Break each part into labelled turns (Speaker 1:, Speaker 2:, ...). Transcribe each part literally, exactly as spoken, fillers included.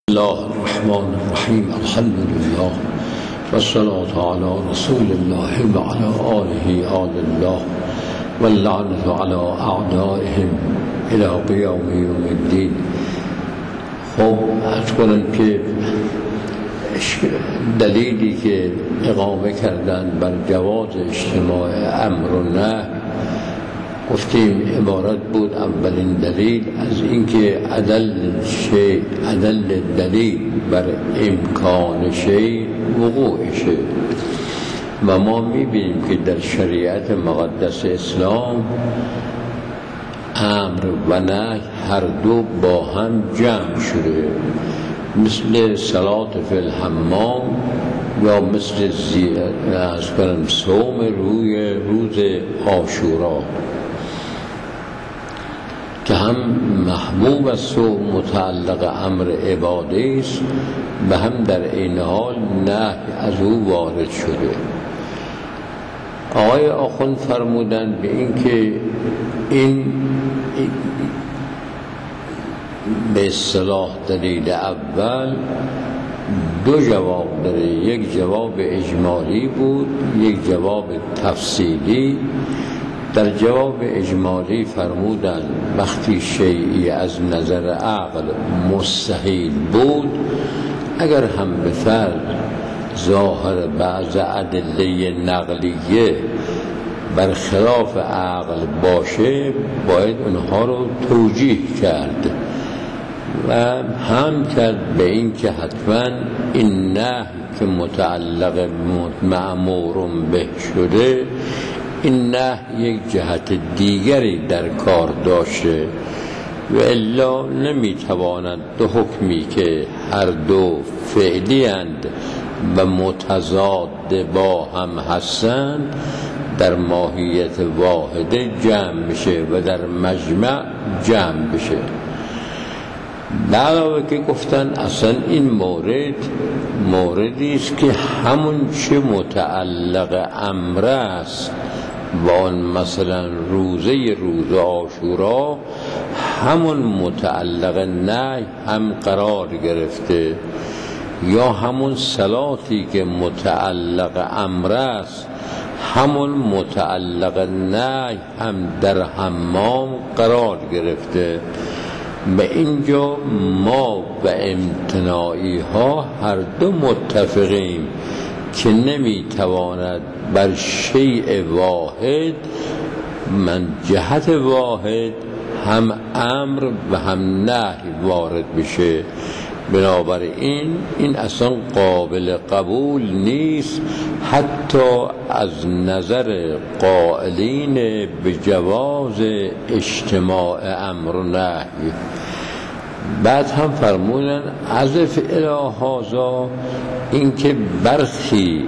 Speaker 1: الله الرحمن الرحیم. الحمد لله و الصلاة علی رسول الله و علی آله آل الله و اللعنة علی اعدائهم الی قیام یوم الدین. خب عرض کنم که دلیلی که اقامه کردن بر جواز اجتماع امر و نهی گفتیم عبارت بود اولین دلیل از اینکه عدل شی عدل دلیل بر امکان شی وقوع شی و ما میبینیم که در شریعت مقدس اسلام امر و نهی هر دو با هم جمع شده، مثل صلات فی الحمام یا مثل از کنم صوم روی روز عاشورا که هم محبوب است و متعلق امر عبادی است و هم در این حال نهی از او وارد شده. آقای آخوند فرمودند به این که این به اصطلاح دلیل اول دو جواب داره، یک جواب اجمالی بود، یک جواب تفصیلی. در جواب اجمالی فرمودند وقتی شیئی از نظر عقل مستحیل بود، اگر هم به فرض ظاهر بعض ادله نقلیه برخلاف عقل باشه باید اونها رو توجیه کرد و هم کرد به این که حتما این نهی که متعلق مأمور به شده، این نهی یک جهت دیگری در کار داشته و الا نمیتواند دو حکمی که هر دو فعلی اند و متضاد با هم هستند در ماهیت واحده جمع بشه و در مجمع جمع بشه. علاوه که گفتن اصلا این مورد موردی است که همون چه متعلق امر است و آن مثلا روزه روز عاشورا همون متعلق نهی هم قرار گرفته، یا همون صلاتی که متعلق امر است همون متعلق نهی هم در حمام قرار گرفته. و اینجا ما و امتناعی ها هر دو متفقیم که نمیتواند بر شیء واحد من جهت واحد هم امر و هم نهی وارد بشه. بنابراین این اصلا قابل قبول نیست حتی از نظر قائلین به جواز اجتماع امر و نهی. بعد هم فرمودن عزف الی هذا این که برخی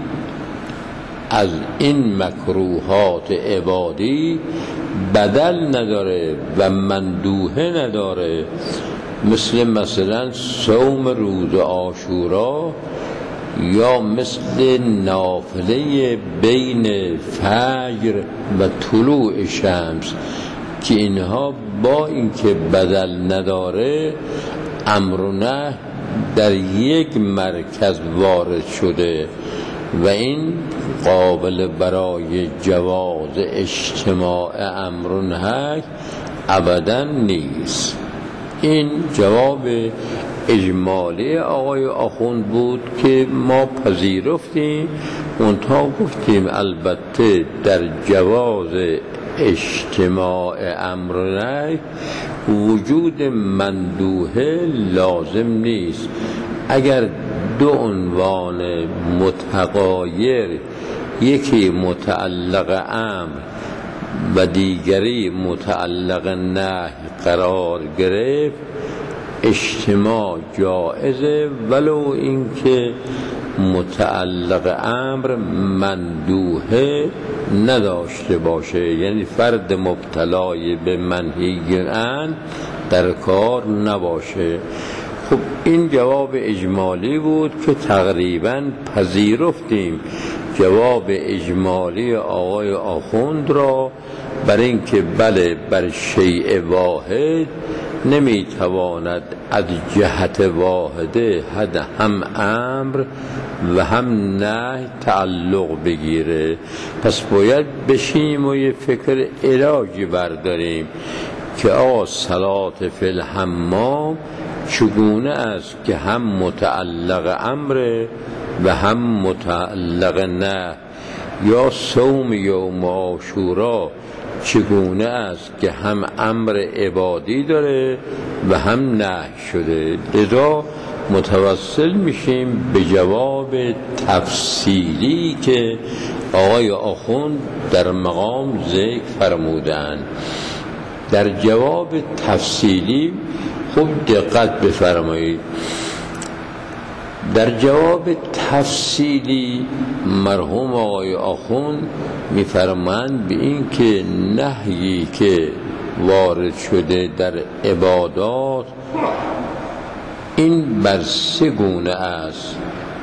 Speaker 1: از این مکروهات عبادی بدل نداره و مندوحه نداره، مثل مثلا صوم روز عاشورا یا مثل نافله بین فجر و طلوع شمس که اینها با اینکه بدل نداره امر و نهی در یک مرکز وارد شده و این قابل برای جواز اجتماع امر و نهی ابدا نیست. این جواب اجمالی آقای آخوند بود که ما پذیرفتیم، منتها گفتیم البته در جواز اجتماع امر و نهی وجود مندوحه لازم نیست. اگر دو عنوان متغایر، یکی متعلق امر و دیگری متعلق نهی قرار گرفت، اجتماع جائزه ولو اینکه متعلق امر مندوحه نداشته باشه، یعنی فرد مبتلای به منهی عنه در کار نباشه. خب این جواب اجمالی بود که تقریبا پذیرفتیم جواب اجمالی آقای آخوند را بر این که بله بر شیء واحد نمیتواند از جهت واحده حد هم امر و هم نهی تعلق بگیره. پس باید بشیم و یه فکر علاجی برداریم که آقا صلات فی الحمام چگونه است که هم متعلق امر و هم متعلق نه، یا صوم یوم عاشورا چگونه است که هم امر عبادی داره و هم نهی شده. لذا متوسل میشیم به جواب تفصیلی که آقای آخوند در مقام ذکر فرمودند. در جواب تفصیلی خوب دقت بفرمایید. در جواب تفصیلی مرحوم آقای آخوند میفرمایند به این که نهیی که وارد شده در عبادات این بر سه گونه است.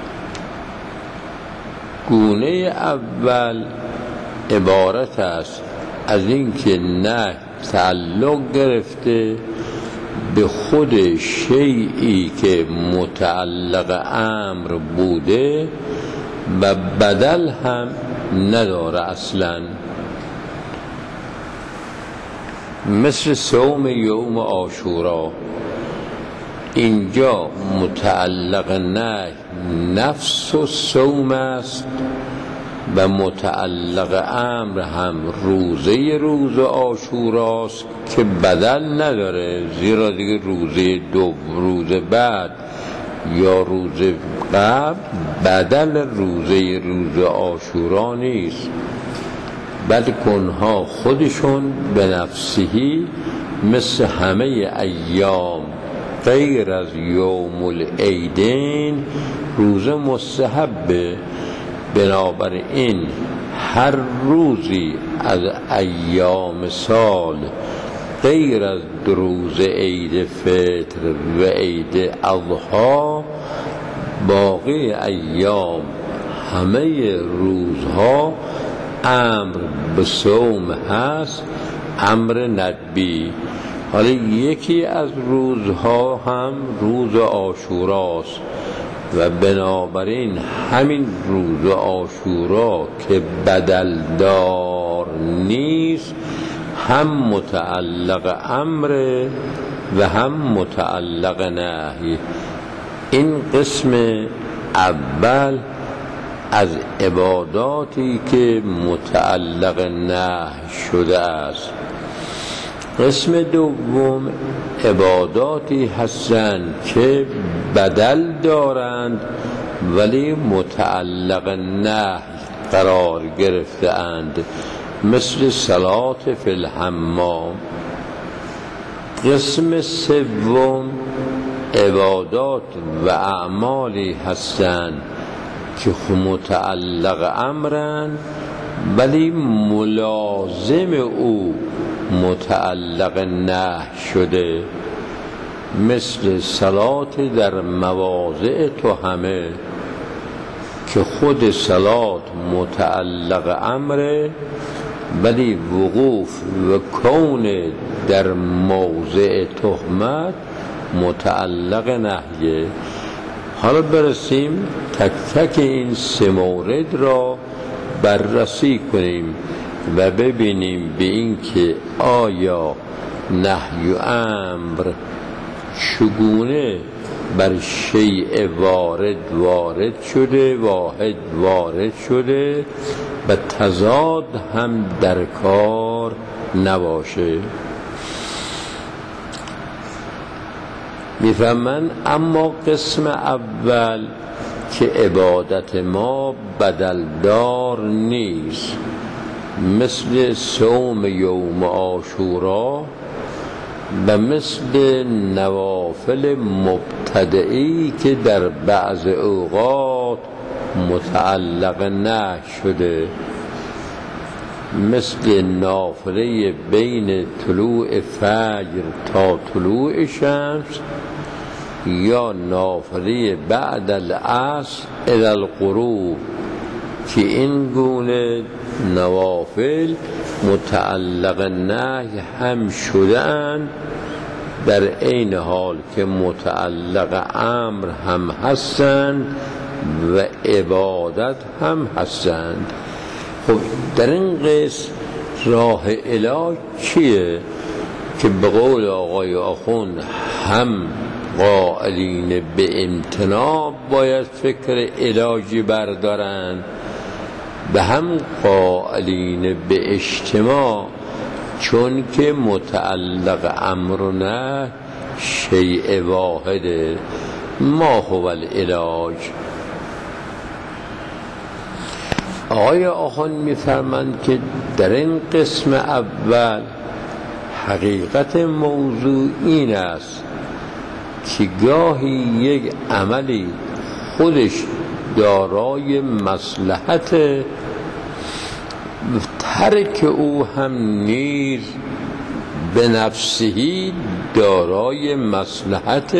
Speaker 1: گونه اول عبارت است از این که نهی تعلق گرفته به خود شیئی که متعلق امر بوده و بدل هم نداره اصلا، مثل صوم یوم عاشورا. اینجا متعلق نه نفس و صوم است و متعلق امر هم روزه روز عاشوراست که بدل نداره، زیرا دیگه روزه دو روز بعد یا روز قبل بدل روزه روز عاشورا نیست، بلکه اونها خودشون به نفسهی مثل همه ایام غیر از یوم العیدین روز مستحبه. بنابراین هر روزی از ایام سال غیر از روز عید فطر و عید اضحی باقی ایام همه روزها امر به صوم هست، امر ندبی. حالا یکی از روزها هم روز عاشوراست و بنابراین همین روز عاشورا که بدل دار نیست هم متعلق امر و هم متعلق نهی. این قسم اول از عباداتی که متعلق نهی شده است. قسم دوم عباداتی هستند که بدل دارند ولی متعلق نهی قرار گرفته اند، مثل صلات فی الحمام. قسم سوم عبادات و اعمالی هستند که متعلق امرند ولی ملازم او متعلق نهی شده، مثل صلات در مواضع توهمه که خود صلات متعلق امره ولی وقوف و کون در موضع تهمت متعلق نهیه. حالا برسیم تک تک این سه مورد را بررسی کنیم و ببینیم به این که آیا نهی و امر چگونه بر شیء وارد وارد شده، واحد وارد شده و تضاد هم در کار نباشه. میفهمن اما قسم اول که عبادت ما بدلدار نیست، مثل صوم یوم عاشورا و مثل نوافل مبتدئی که در بعض اوقات متعلق نهی شده، مثل نافله بین طلوع فجر تا طلوع شمس یا نافله بعد العصر الی الغروب، که این گونه نوافل متعلق نهی هم شده‌اند در عین حال که متعلق امر هم هستند و عبادت هم هستند. خب در این قسم راه علاج چیه که به قول آقای آخوند هم قائلین به امتناع باید فکر علاجی بردارند و هم قائلین به اجتماع، چون که متعلق امر و نهی شیء واحده. ما هو العلاج؟ آقای آخوند می‌فرمایند که در این قسم اول حقیقت موضوع این است که گاهی یک عملی خودش دارای مصلحت، ترک او هم نیز به نفسهی دارای مصلحت،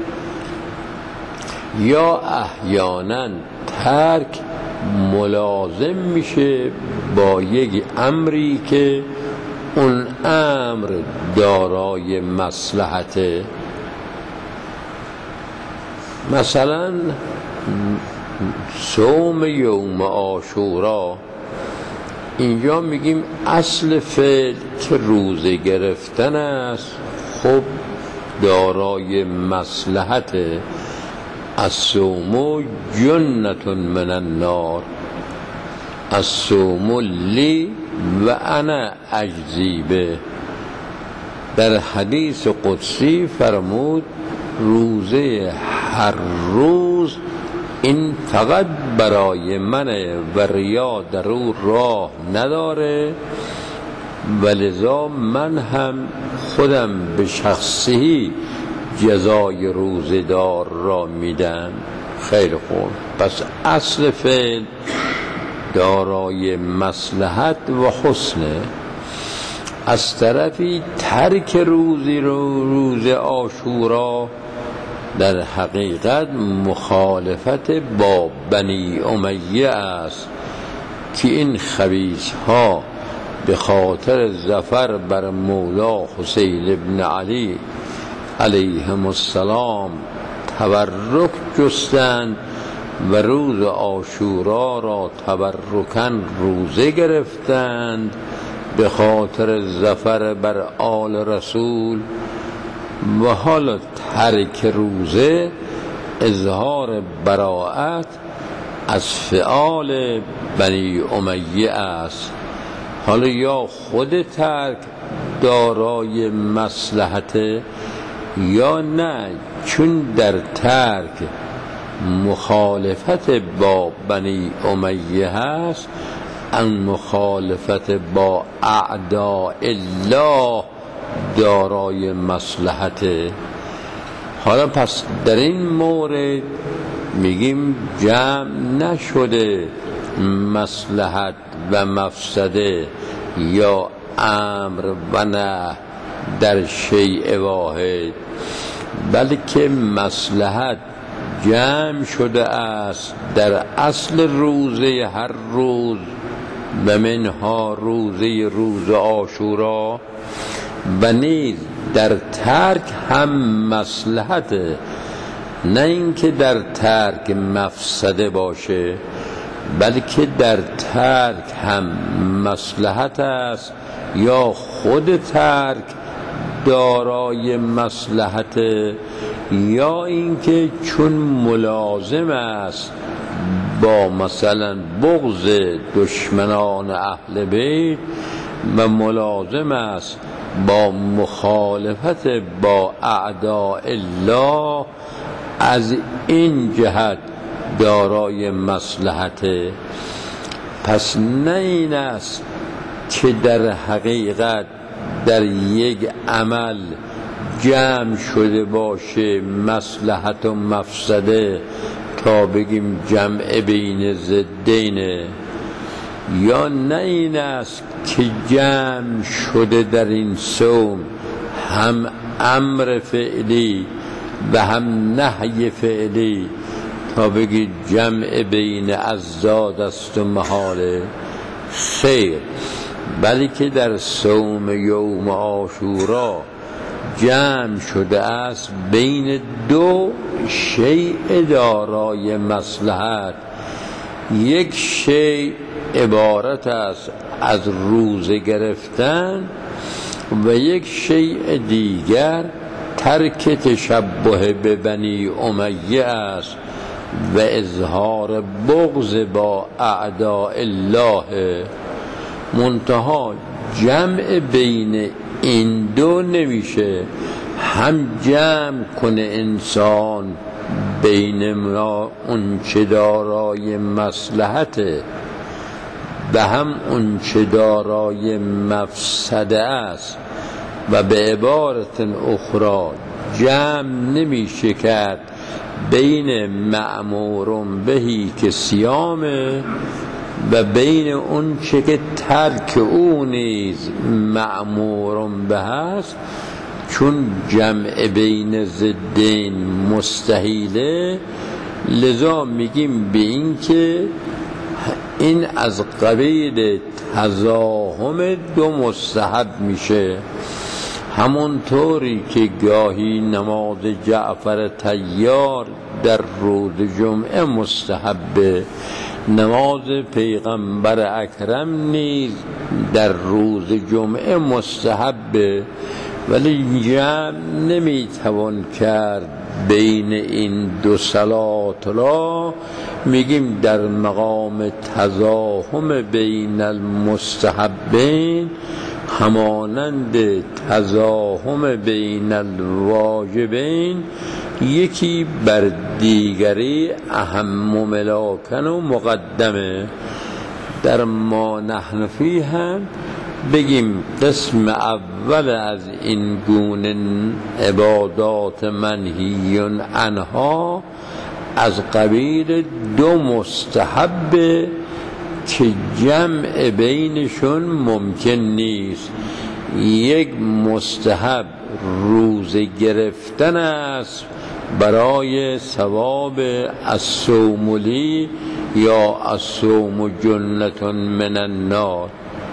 Speaker 1: یا احیانا ترک ملازم میشه با یک امری که اون امر دارای مصلحته. مثلا صوم یوم عاشورا، اینجا میگیم اصل فعل که روزه گرفتن است، خب دارای مصلحته. الصوم جنة من النار، الصوم لی و انا اجزی به. در حدیث قدسی فرمود روزه هر روز این فقط برای منه و ریا در او راه نداره، ولذا من هم خودم به شخصی جزای روزدار را میدم. خیلی خوب، پس اصل فعل دارای مصلحت و حسنه. از طرفی ترک روزی رو روز عاشورا در حقیقت مخالفت با بنی امیه است که این خبیث ها به خاطر ظفر بر مولا حسین ابن علی علیهم السلام تبرک جستند و روز عاشورا را تبرکن روزه گرفتند به خاطر ظفر بر آل رسول. و حالا ترک روزه اظهار براءت از فعال بنی امیه است. حالا یا خود ترک دارای مصلحت یا نه، چون در ترک مخالفت با بنی امیه هست، ان مخالفت با اعداء الله دارای مصلحت. حالا پس در این مورد میگیم جمع نشده مصلحت و مفسده یا امر و نهی در شیء واحد، بلکه مصلحت جمع شده است در اصل روزه هر روز و منها روزه روز عاشورا، و نیز در ترک هم مصلحت، نه اینکه در ترک مفسده باشه، بلکه در ترک هم مصلحت است یا خود ترک دارای مصلحت، یا اینکه چون ملازم است با مثلا بغض دشمنان اهل بیت و ملازم است با مخالفت با اعداء الله، از این جهت دارای مصلحت. پس نه این است که در حقیقت در یک عمل جمع شده باشه مصلحت و مفسده تا بگیم جمع بین ضدینه، یا نه این است که جمع شده در این صوم هم امر فعلی و هم نهی فعلی تا بگید جمع بین ازداد است و محاله. خیر، بلکه در صوم یوم عاشورا جمع شده است بین دو شیء دارای مصلحت. یک شیء عبارت است از روزه گرفتن و یک شیء دیگر ترک تشبه به بنی امیه است و اظهار بغض با اعداء الله. منتها جمع بین این دو نمیشه. هم جمع کنه انسان بین ما اون چه دارای مصلحته و هم اون چه دارای مفسده است، و به عبارت اخرى جمع نمیشه کرد بین مأمور بهی که صیامه و بین اون چه که ترک او نیز مأمور به است، چون جمع بین ضدین مستحیله. لذا میگیم به این که این از قبیل تزاحم دو مستحب میشه. همونطوری که گاهی نماز جعفر طیار در روز جمعه مستحبه، نماز پیغمبر اکرم نیز در روز جمعه مستحبه، ولی جمع نمیتوان کرد بین این دو صلات را. میگیم در مقام تزاحم بین المستحبین همانند تزاحم بین الواجبین یکی بر دیگری اهم و ملاکن و مقدمه. در ما نحن فیه هم بگیم قسم اول از این گونه عبادات منهی عنها از قبیل دو مستحب که جمع بینشون ممکن نیست. یک مستحب روزه گرفتن است برای ثواب الصوم لی یا الصوم جنة من النار.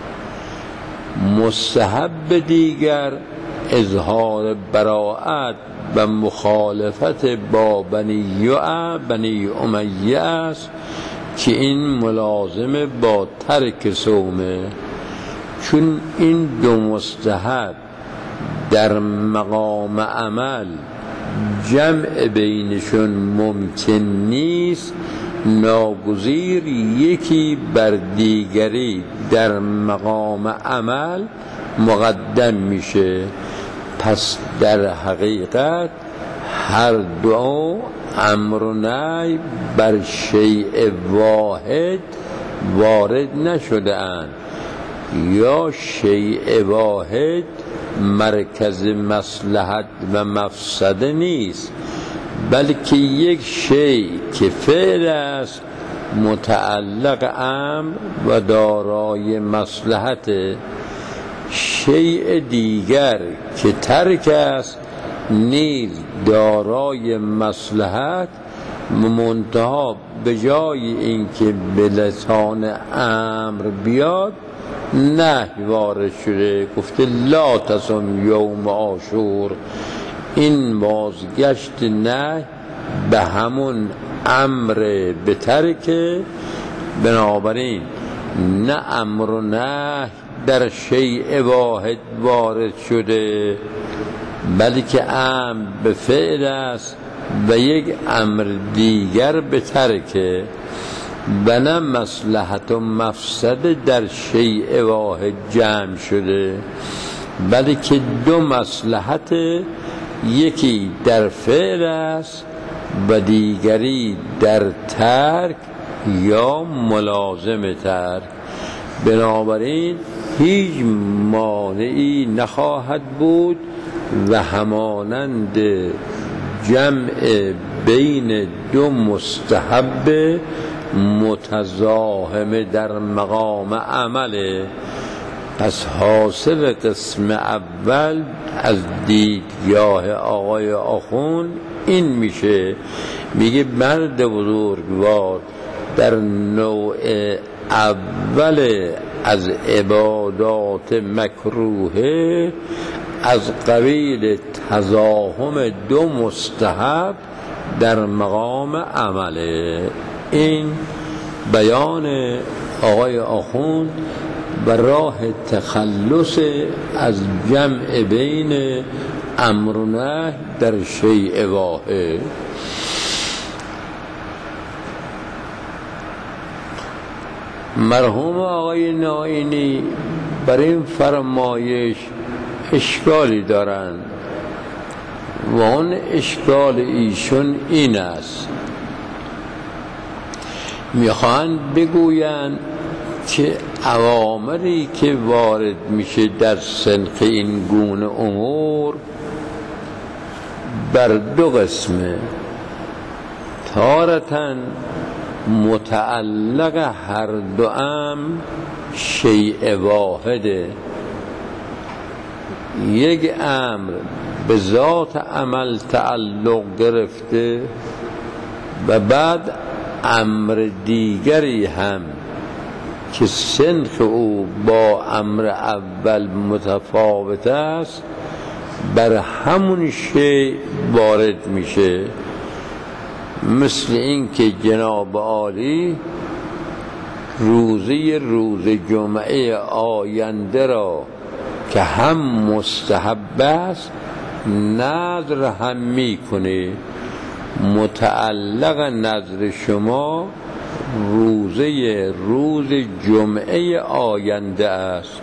Speaker 1: مستحب دیگر اظهار براءت و مخالفت با بنی بنی امیه است که این ملازم با ترک صومه. چون این دو مستحب در مقام عمل جمع بینشون ممکن نیست، ناگزیر یکی بر دیگری در مقام عمل مقدم میشه. پس در حقیقت هر دو امر و نهی بر شیء واحد وارد نشده اند، یا شیء واحد مرکز مصلحت و مفسده نیست، بلکه یک شیء که فعل است متعلق امر و دارای مصلحت، شیء دیگر که ترک است نیز دارای مصلحت، منتها به جای اینکه به لسان امر بیاد نهی وارد شده، گفته لا تصم یوم عاشور. این بازگشت نهی به همون امر به ترک. بنابراین نه امر و نهی در شیء واحد وارد شده، بلکه امر به فعل است و یک امر دیگر به ترک، و نه مصلحت و مفسده در شیء واحد جمع شده، بلکه دو مصلحت، یکی در فعل است و دیگری در ترک یا ملازم ترک. بنابراین هیچ مانعی نخواهد بود و همانند جمع بین دو مستحب متزاحم در مقام عمله. پس حاصل قسم اول از دیدگاه آقای آخوند این میشه، میگه مرد بزرگوار در نوع اول از عبادات مکروه از قبیل تزاحم دو مستحب در مقام عمله. این بیان آقای آخوند و راه تخلص از جمع بین امر و نهی در شیء واحد. مرحوم آقای نائینی بر این فرمایش اشکالی دارند و اون اشکال ایشون این است، میخوان بگویند که اوامری که وارد میشه در سنخ این گونه امور بر دو قسمه، تارةً متعلق هر دو امر شیء واحده. یک امر به ذات عمل تعلق گرفته و بعد امر دیگری هم که سنخ او با امر اول متفاوت است بر همون شیء وارد میشه. مثل این که جناب عالی روزی روز جمعه آینده را که هم مستحب است نذر هم میکنه، متعلق نذر شما روزه روز جمعه آینده است.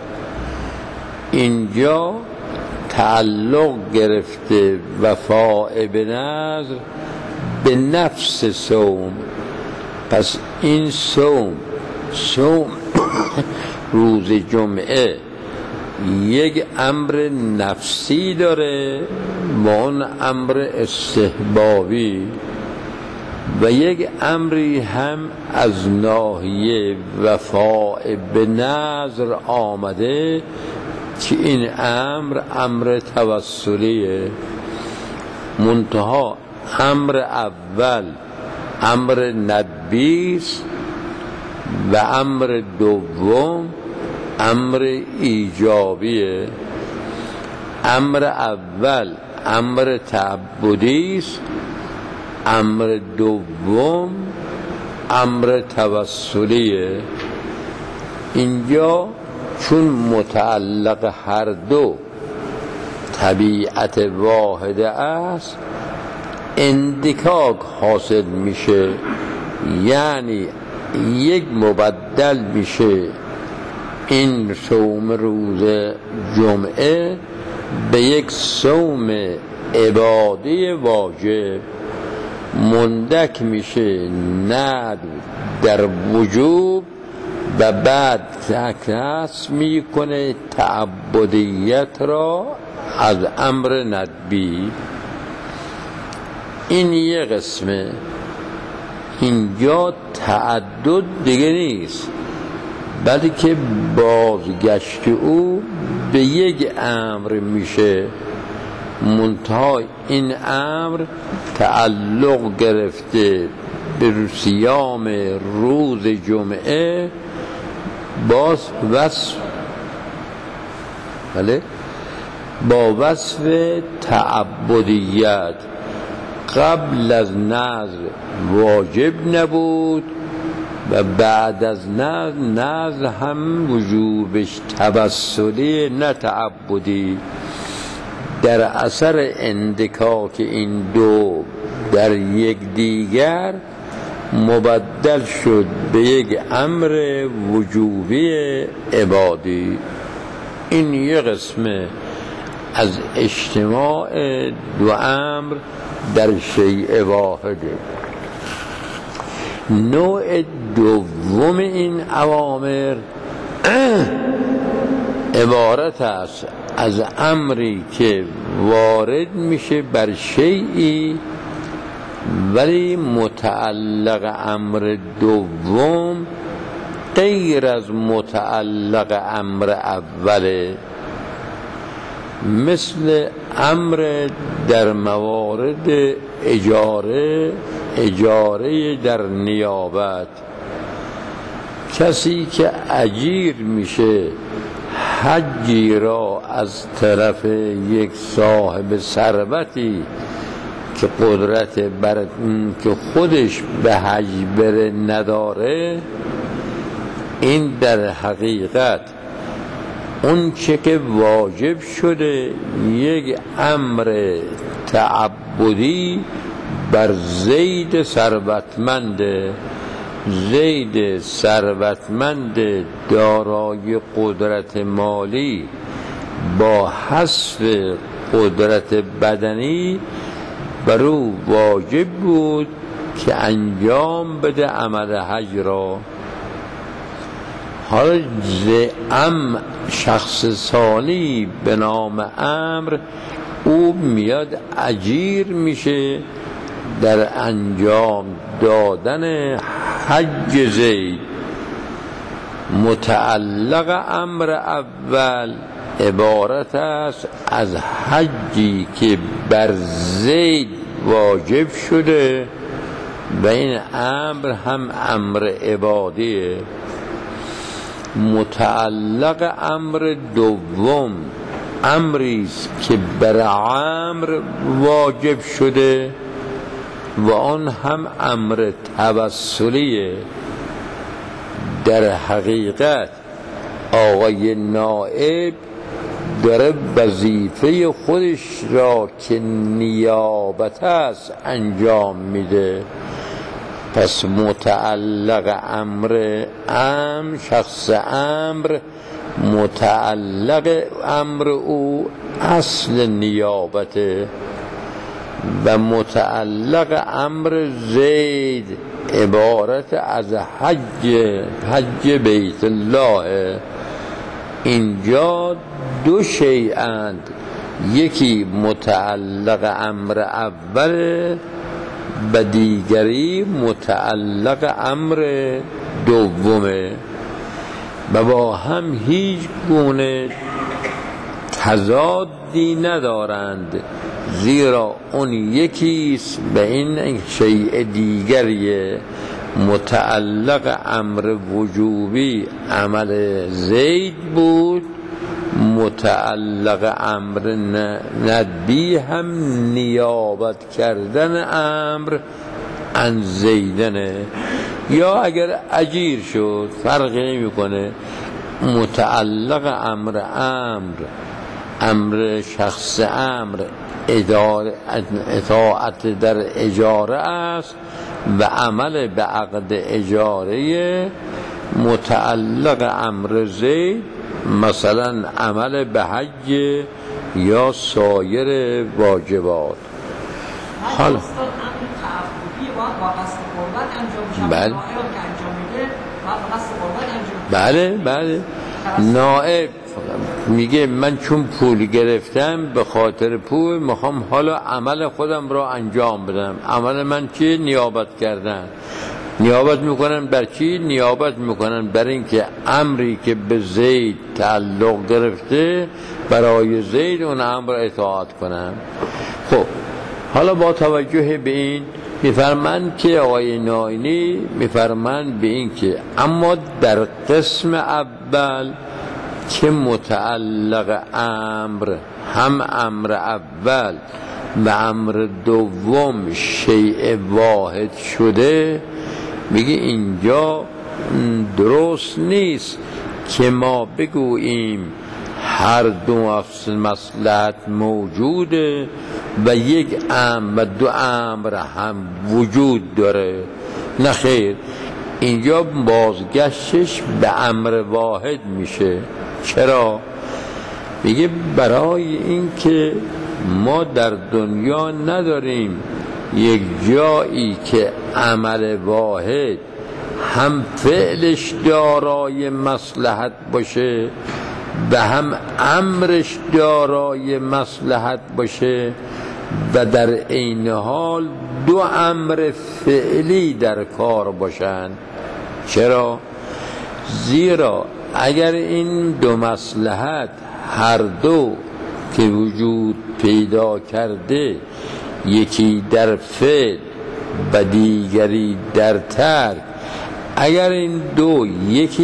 Speaker 1: اینجا تعلق گرفته وفاء به نذر به نفس صوم، پس این صوم صوم روز جمعه یک امر نفسی داره و اون امر استحبابی و یک امری هم از ناحیه وفاء به نذر آمده که این امر امر توسلیه. منتها امر اول امر ندبیست و امر دوم امر ایجابیه. امر اول امر تعبدیست، امر دوم امر توسلیه. اینجا چون متعلق هر دو طبیعت واحده است اندکاک حاصل میشه، یعنی یک مبدل میشه این صوم روز جمعه به یک صوم عبادی واجب، مندک میشه ند در وجوب و بعد کسب میکنه تعبدیت را از امر ندبی. این یه قسمه. اینجا تعدد دیگه نیست بلکه بازگشت او به یک امر میشه، منتها این امر تعلق گرفته به صیام روز جمعه باز وصف بله با وصف تعبدیت. قبل از نذر واجب نبود و بعد از نذر نذر هم وجوبش توسلی نه تعبدی. در اثر اندکاک این دو در یک دیگر مبدل شد به یک امر وجوبی عبادی. این یک قسمه از اجتماع دو امر در شیء واحده. نوع دوم این اوامر عبارت است از امری که وارد میشه بر شیئی ولی متعلق امر دوم غیر از متعلق امر اوله، مثل امر در موارد اجاره اجاره در نیابت. کسی که اجیر میشه حجی را از طرف یک صاحب ثروتی که قدرت بر که خودش به حج بره نداره، این در حقیقت اون چه که واجب شده یک امر تعبدی بر زید ثروتمند، زید ثروتمند دارای قدرت مالی با حذف قدرت بدنی بر او واجب بود که انجام بده عمل حج را. حالا ام شخص ثانی به نام عمرو، او میاد اجیر میشه در انجام دادن حج زید. متعلق امر اول عبارت است از حجی که بر زید واجب شده و این امر هم امر عبادیه. متعلق امر دوم امریست که بر عمرو واجب شده و آن هم امر توسلیه. در حقیقت آقای نائب داره وظیفه خودش را که نیابت است انجام میده. پس متعلق امر ام شخص امر، متعلق امر او اصل نیابته و متعلق امر زید عبارت از حج حج بیت الله. اینجا دو شیئند، یکی متعلق امر اول و دیگری متعلق امر دومه و با هم هیچ گونه تضادی ندارند، زیرا اون یکیست و این شیء دیگریه. متعلق امر وجوبی عمل زید بود، متعلق امر ندبی هم نیابت کردن امر عن زیدنه. یا اگر اجیر شد فرقی نمی کنه. متعلق امر امر امر شخص امر اطاعت در اجاره است و عمل به عقد اجاره. متعلق امر زید مثلا عمل به حج یا سایر واجبات. حالا بله بله بله نائب میگه من چون پول گرفتم به خاطر پول میخوام حالا عمل خودم را انجام بدم. عمل من چی؟ نیابت کردن. نیابت میکنن بر چی؟ نیابت میکنن بر این که امری که به زید تعلق گرفته برای زید اون امر اطاعت کنن. خب حالا با توجه به این میفرمند که آقای ناینی میفرمند به این که اما در قسم اول که متعلق امر هم امر اول و امر دوم شیء واحد شده، میگه اینجا درست نیست که ما بگوییم هر دو مصلحت موجوده و یک امر و دو امر هم وجود داره. نه خیر، اینجا بازگشتش به امر واحد میشه. چرا؟ میگه برای این که ما در دنیا نداریم یک جایی که عمل واحد هم فعلش دارای مصلحت باشه و هم امرش دارای مصلحت باشه و در عین حال دو امر فعلی در کار باشن. چرا؟ زیرا اگر این دو مصلحت هر دو که وجود پیدا کرده، یکی در فعل و دیگری در ترک، اگر این دو یکی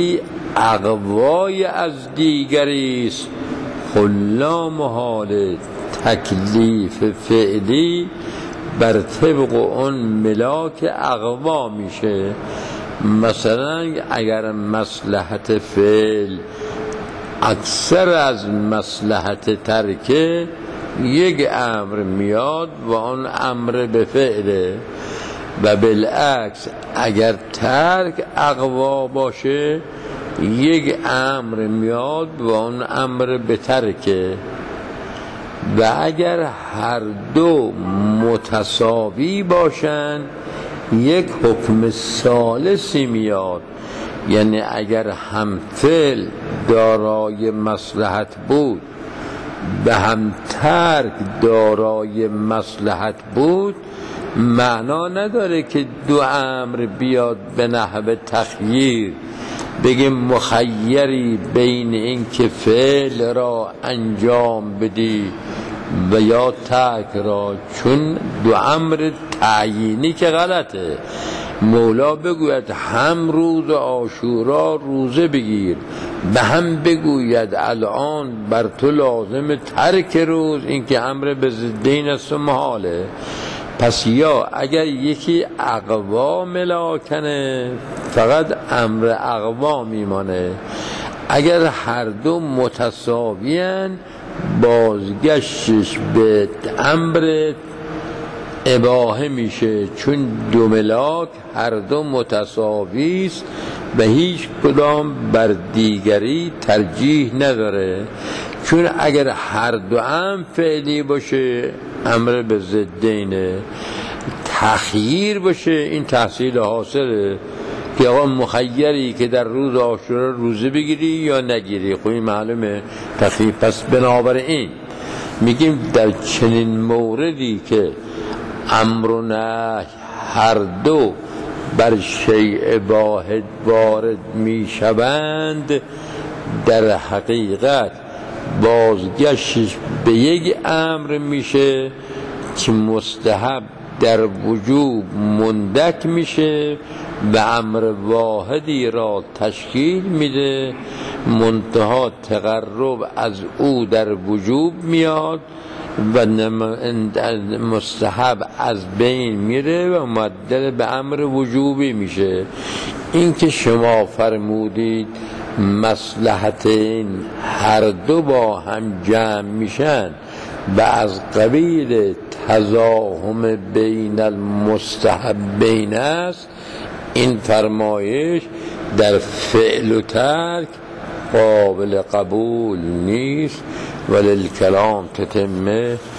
Speaker 1: اقوای از دیگریست، خلا محال تکلیف فعلی بر طبق اون ملاک اقوا میشه. مثلا اگر مصلحت فعل اکثر از مصلحت ترکه، یک امر میاد و اون امر به فعله، و بالعکس اگر ترک اقوا باشه یک امر میاد و اون امر به ترکه. و اگر هر دو متساوی باشن یک حکم ثالثی میاد، یعنی اگر هم فعل دارای مصلحت بود و هم ترک دارای مصلحت بود، معنا نداره که دو امر بیاد به نحو تخییر، بگیم مخیری بین این که فعل را انجام بدی و یا ترک را، چون دو امر تعیینی که غلطه. مولا بگوید هم روز عاشورا روزه بگیر، به هم بگوید الان بر تو لازم ترک روز، این که امر به ضدین است و محاله. پس یا اگر یکی اقوا ملاکنه فقط امر اقوا میمانه، اگر هر دو متساویان بازگشتش به امر اباحه میشه، چون دو ملاک هر دو متساوی است و هیچ کدام بر دیگری ترجیح نداره. چون اگر هر دو هم فعلی باشه امر به ضدینه، تخییر باشه این تحصیل حاصله که آقا مخیری که در روز عاشورا روزه بگیری یا نگیری، خب این معلومه تخییر. پس بنابراین میگیم در چنین موردی که امر و نهی هر دو بر شیء واحد وارد میشوند، در حقیقت بازگشتش به یک امر میشه که مستحب در وجوب مندک میشه و امر واحدی را تشکیل میده، منتها تقرب از او در وجوب میاد و مستحب از بین میره و مبدل به امر وجوبی میشه. این که شما فرمودید مصلحتین هر دو با هم جمع میشن و از قبیل تزاحم بین المستحبین است، این فرمایش در فعل و ترک قابل قبول نیست. وللکلام تتمه.